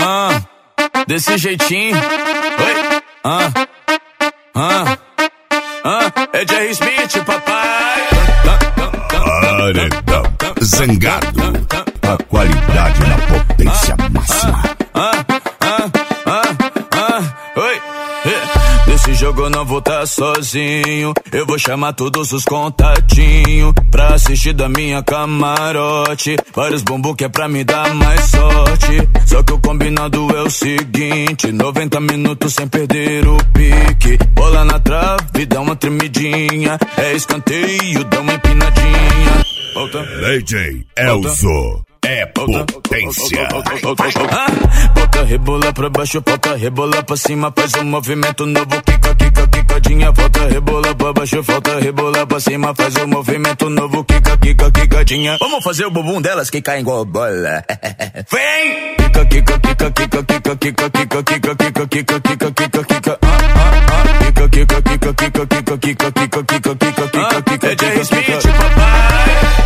Desse jeitinho. Oi. É Jerry Smith, papai. Paredão Zangado. A qualidade na potência máxima. Oi. Nesse jogo eu não vou tá sozinho. Eu vou chamar todos os contatinhos pra assistir da minha camarote. Vários bumbum que é pra me dar mais sorte. Só que o combinado é o seguinte: 90 minutos sem perder o pique. Bola na trave, dá uma tremidinha. É escanteio, dá uma empinadinha. Volta. DJ Elzo. É potência. Bota rebola pra baixo, volta rebola pra cima. Faz um movimento novo, quica, quica, quicadinha. Volta rebola pra baixo, volta rebola pra cima. Faz um movimento novo, quica, quica, quicadinha. Vamos fazer o bumbum delas que caem igual bola. Vem! Quica, quica, quica, quica, quica, quica, quica, quica, quica, quica, quica, quica, quica. Quica, quica, quica, quica, quica, quica, quica, quica, quica, quica, quica. É Jerry Smith, papai.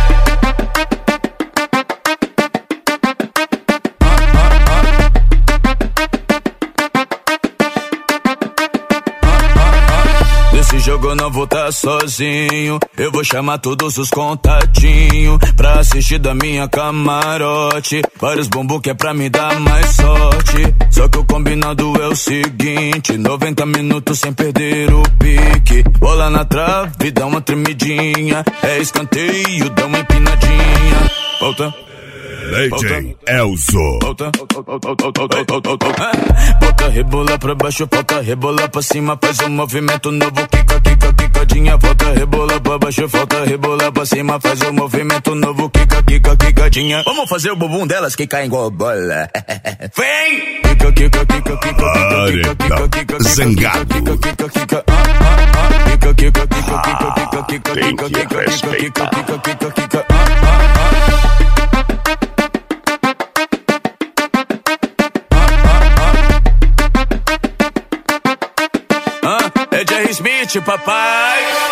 Nesse jogo eu não vou tá sozinho. Eu vou chamar todos os contatinhos pra assistir da minha camarote. Vários bumbum que é pra me dar mais sorte. Só que o combinado é o seguinte: 90 minutos sem perder o pique. Bola na trave, dá uma tremidinha. É escanteio, dá uma empinadinha. Volta. DJ Elzo. Bota rebola pra baixo, volta rebola pra cima. Faz um movimento novo, quica, quica, quicadinha. Volta rebola pra baixo, volta rebola pra cima. Faz um movimento novo, quica, quica, quicadinha. Vamos fazer o bumbum delas que caem igual bola. Vem! Quica, quica, quica, quica, quica, quica, quica, Zangado. quica, quica, quica. Quica, quica, quica, quica, quica, quica, quica, quica, quica, quica, quica, quica. É Jerry Smith, papai.